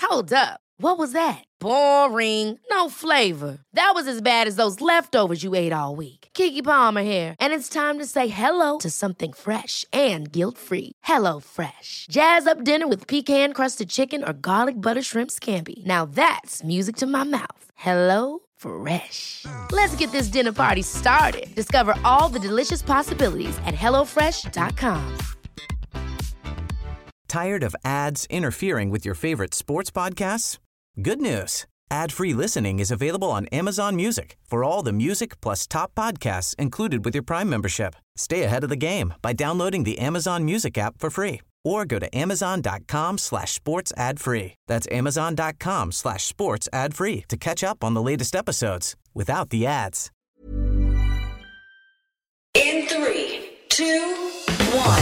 Hold up. What was that? Boring. No flavor. That was as bad as those leftovers you ate all week. Keke Palmer here, and it's time to say hello to something fresh and guilt-free. Hello Fresh. Jazz up dinner with pecan-crusted chicken or garlic butter shrimp scampi. Now that's music to my mouth. Hello Fresh. Let's get this dinner party started. Discover all the delicious possibilities at hellofresh.com. Tired of ads interfering with your favorite sports podcasts? Good news. Ad-free listening is available on Amazon Music for all the music plus top podcasts included with your Prime membership. Stay ahead of the game by downloading the Amazon Music app for free or go to amazon.com/sports ad free. That's amazon.com/sports ad free to catch up on the latest episodes without the ads. In 3, 2, 1.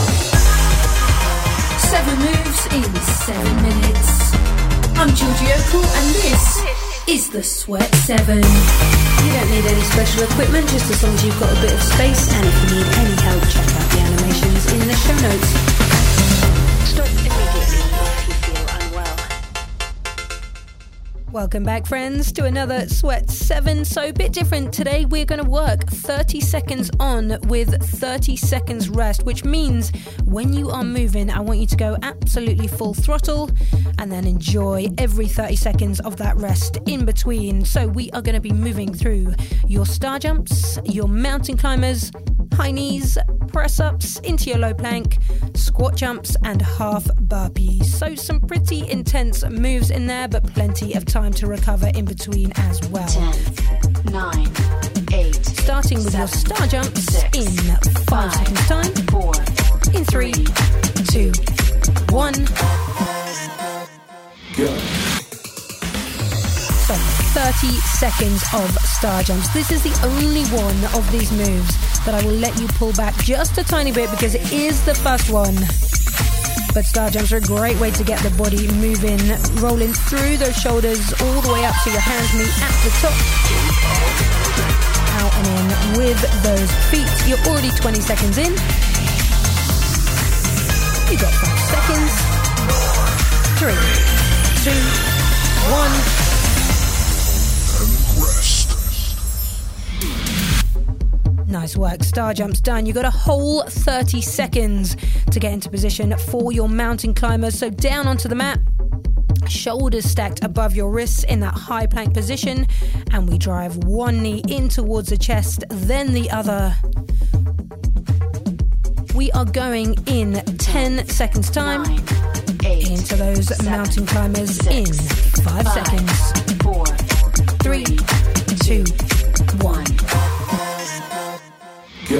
7 moves in 7 minutes. I'm Georgie Okell and this is the Sweat 7. You don't need any special equipment, just as long as you've got a bit of space, and if you need any help, check out the animations in the show notes. Stop immediately if you feel unwell. Welcome back, friends, to another Sweat 7. So a bit different today. We're going to work 30 seconds on with 30 seconds rest, which means when you are moving, I want you to go absolutely full throttle and then enjoy every 30 seconds of that rest in between. So we are going to be moving through your star jumps, your mountain climbers, high knees, press-ups into your low plank, squat jumps and half burpees. So some pretty intense moves in there, but plenty of time to recover in between as well. 10, 9, 8. Starting with 7, your star jumps 6, in 5 seconds time. 4. In 3, 2, 1. Go. So 30 seconds of star jumps. This is the only one of these moves that I will let you pull back just a tiny bit because it is the first one. But star jumps are a great way to get the body moving, rolling through those shoulders all the way up so your hands meet at the top. Out and in with those feet. You're already 20 seconds in. You got 5 seconds. 3, 2, 1. Nice work. Star jumps done. You got a whole 30 seconds to get into position for your mountain climbers. So down onto the mat, shoulders stacked above your wrists in that high plank position, and we drive one knee in towards the chest, then the other. We are going in 10 seconds time 9, 8, into those 7, mountain climbers 6, in 5 seconds. 4, 3, 2, 1. Go.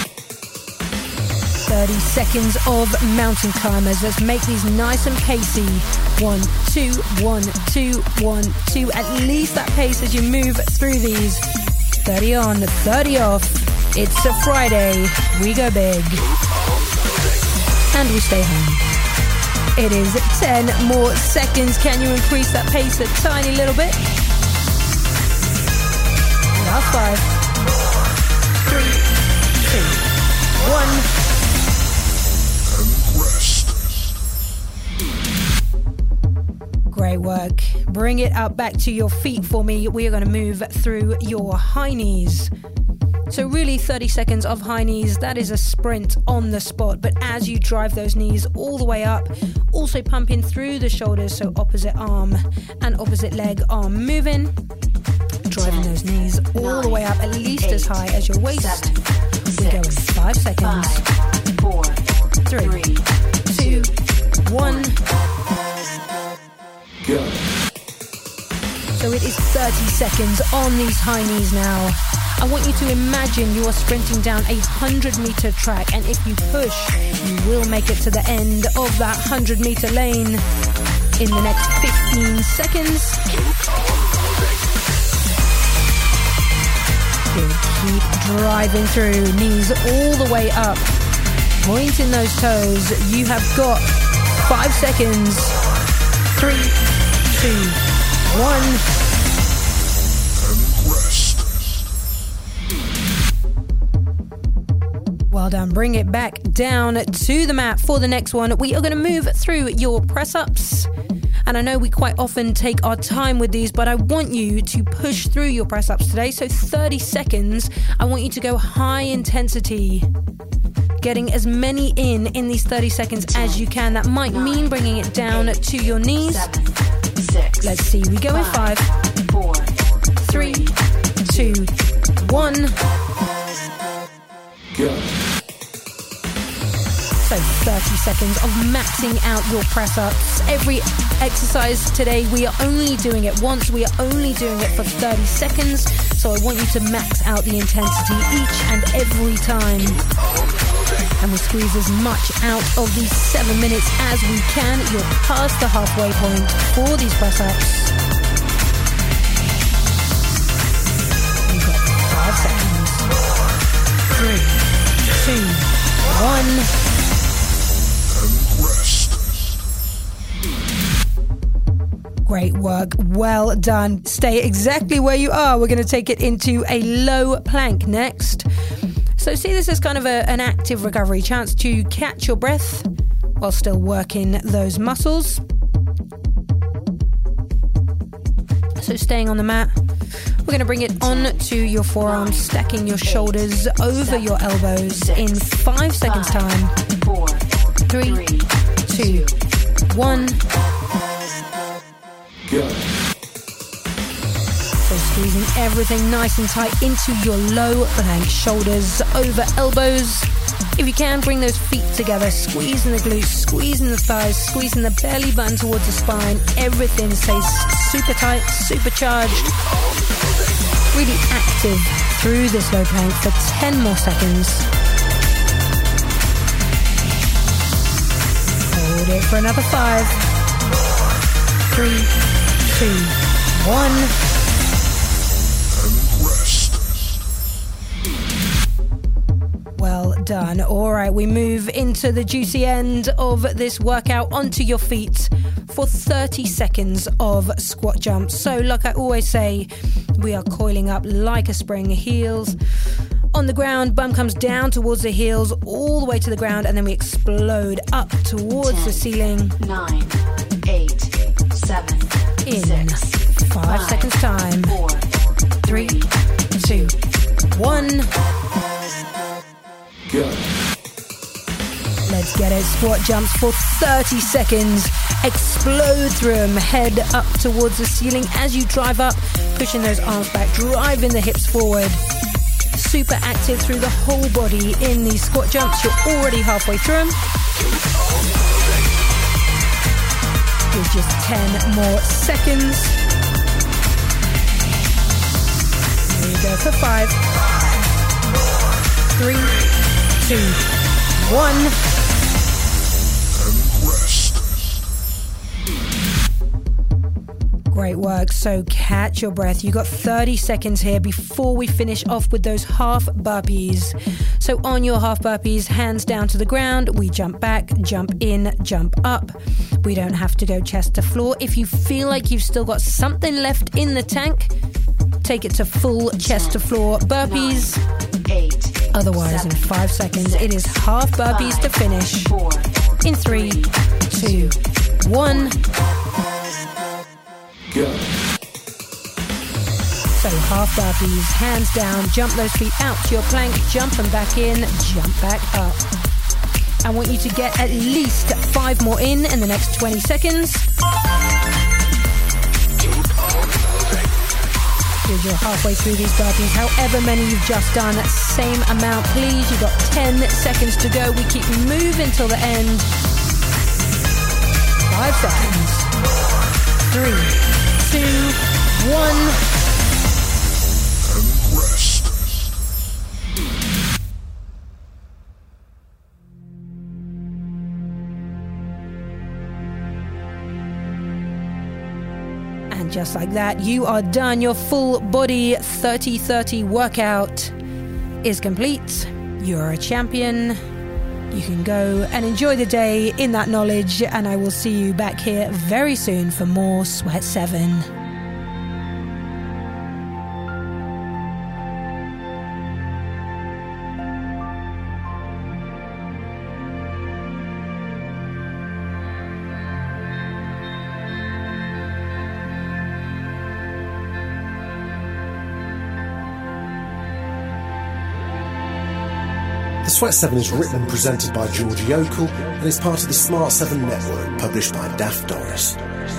30 seconds of mountain climbers. Let's make these nice and pacey. 1, 2, 1, 2, 1, 2. At least that pace as you move through these. 30 on, 30 off. It's a Friday. We go big. And we stay home. It is 10 more seconds. Can you increase that pace a tiny little bit? Last 5. 3, 2, 1. Great work. Bring it up back to your feet for me. We are going to move through your high knees. So really 30 seconds of high knees, that is a sprint on the spot. But as you drive those knees all the way up, also pumping through the shoulders, so opposite arm and opposite leg are moving. Driving those knees all the way up, at least as high as your waist. We go in 5 seconds. 4, 3, 2, 1. Go. So it is 30 seconds on these high knees now. I want you to imagine you are sprinting down a 100-meter track, and if you push, you will make it to the end of that 100-meter lane in the next 15 seconds. Good. Keep driving through, knees all the way up, pointing those toes. You have got 5 seconds. 3, 2, 1. Well done. Bring it back down to the mat for the next one. We are going to move through your press-ups. And I know we quite often take our time with these, but I want you to push through your press-ups today. So 30 seconds, I want you to go high intensity. Getting as many in these 30 seconds as you can. That might mean bringing it down to your knees. 7, 6. Let's see, we go in 5, 4, 3, 2, 1. Go. So 30 seconds of maxing out your press-ups. Every exercise today, we are only doing it once. We are only doing it for 30 seconds. So I want you to max out the intensity each and every time. And we squeeze as much out of these 7 minutes as we can. You're past the halfway point for these press-ups. You've got 5 seconds. 3, 2, 1. Great work. Well done. Stay exactly where you are. We're going to take it into a low plank next. So see this as kind of an active recovery, chance to catch your breath while still working those muscles. So staying on the mat, we're going to bring it on to your forearms, stacking your shoulders over your elbows in 5 seconds time. 4, 3, 2, 1. Go. So squeezing everything nice and tight into your low plank, shoulders over elbows. If you can, bring those feet together, squeezing the glutes, squeezing the thighs, squeezing the belly button towards the spine. Everything stays super tight, supercharged. Really active through this low plank for 10 more seconds. Hold it for another 5, 3, 2, 1. Well done. All right, we move into the juicy end of this workout onto your feet for 30 seconds of squat jumps. So like I always say, we are coiling up like a spring, heels on the ground, bum comes down towards the heels, all the way to the ground, and then we explode up towards 10, the ceiling. 9, 8, 7, In 6, 5 seconds time. 4, 3, 2, 1. Go. Let's get it. Squat jumps for 30 seconds. Explode through them. Head up towards the ceiling as you drive up, pushing those arms back, driving the hips forward. Super active through the whole body in these squat jumps. You're already halfway through them. With just 10 more seconds. Here we go for 5, 3, 2, 1. Great work. So catch your breath. You got 30 seconds here before we finish off with those half burpees. So on your half burpees, hands down to the ground. We jump back, jump in, jump up. We don't have to go chest to floor. If you feel like you've still got something left in the tank, take it to full chest to floor burpees. 8. Otherwise, in 5 seconds, it is half burpees to finish. 4, In 3, 2, 1. Go. So half burpees, hands down, jump those feet out to your plank, jump them back in, jump back up. I want you to get at least 5 more in the next 20 seconds. Good, you're halfway through these burpees. However many you've just done, same amount, please. You've got 10 seconds to go. We keep moving till the end. 5 seconds. 3, 2, 1. And just like that, you are done. Your full body 30-30 workout is complete. You're a champion. You can go and enjoy the day in that knowledge, and I will see you back here very soon for more Sweat 7. Sweat 7 is written and presented by Georgie Yokel and is part of the Smart 7 network published by Daft Doris.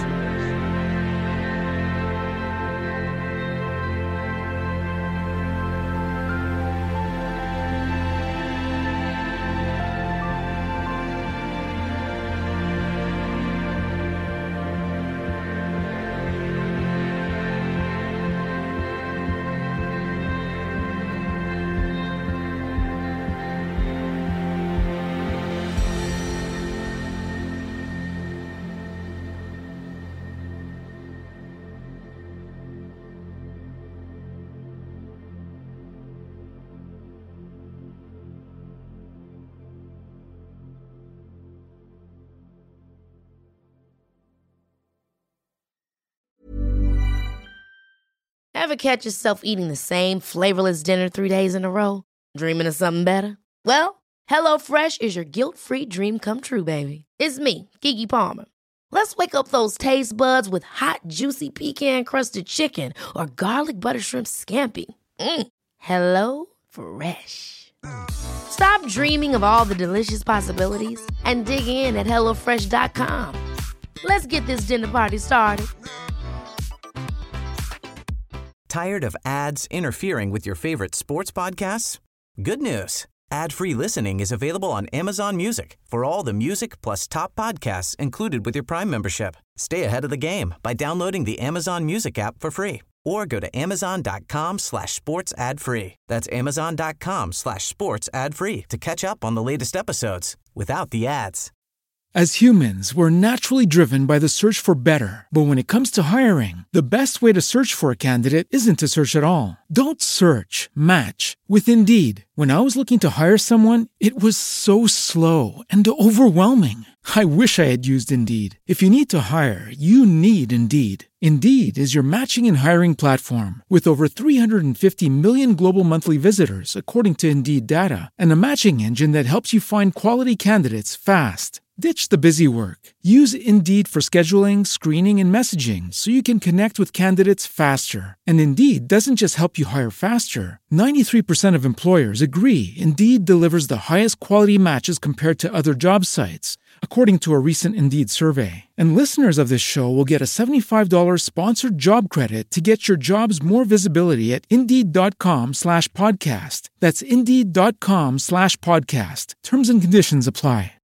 Ever catch yourself eating the same flavorless dinner 3 days in a row? Dreaming of something better? Well, HelloFresh is your guilt-free dream come true, baby. It's me, Keke Palmer. Let's wake up those taste buds with hot, juicy pecan-crusted chicken or garlic butter shrimp scampi. Hello Fresh. Stop dreaming of all the delicious possibilities and dig in at HelloFresh.com. Let's get this dinner party started. Tired of ads interfering with your favorite sports podcasts? Good news. Ad-free listening is available on Amazon Music for all the music plus top podcasts included with your Prime membership. Stay ahead of the game by downloading the Amazon Music app for free or go to amazon.com/sports ad free. That's amazon.com/sports ad free to catch up on the latest episodes without the ads. As humans, we're naturally driven by the search for better. But when it comes to hiring, the best way to search for a candidate isn't to search at all. Don't search, match with Indeed. When I was looking to hire someone, it was so slow and overwhelming. I wish I had used Indeed. If you need to hire, you need Indeed. Indeed is your matching and hiring platform with over 350 million global monthly visitors, according to Indeed data, and a matching engine that helps you find quality candidates fast. Ditch the busy work. Use Indeed for scheduling, screening, and messaging so you can connect with candidates faster. And Indeed doesn't just help you hire faster. 93% of employers agree Indeed delivers the highest quality matches compared to other job sites, according to a recent Indeed survey. And listeners of this show will get a $75 sponsored job credit to get your jobs more visibility at Indeed.com/podcast. That's Indeed.com/podcast. Terms and conditions apply.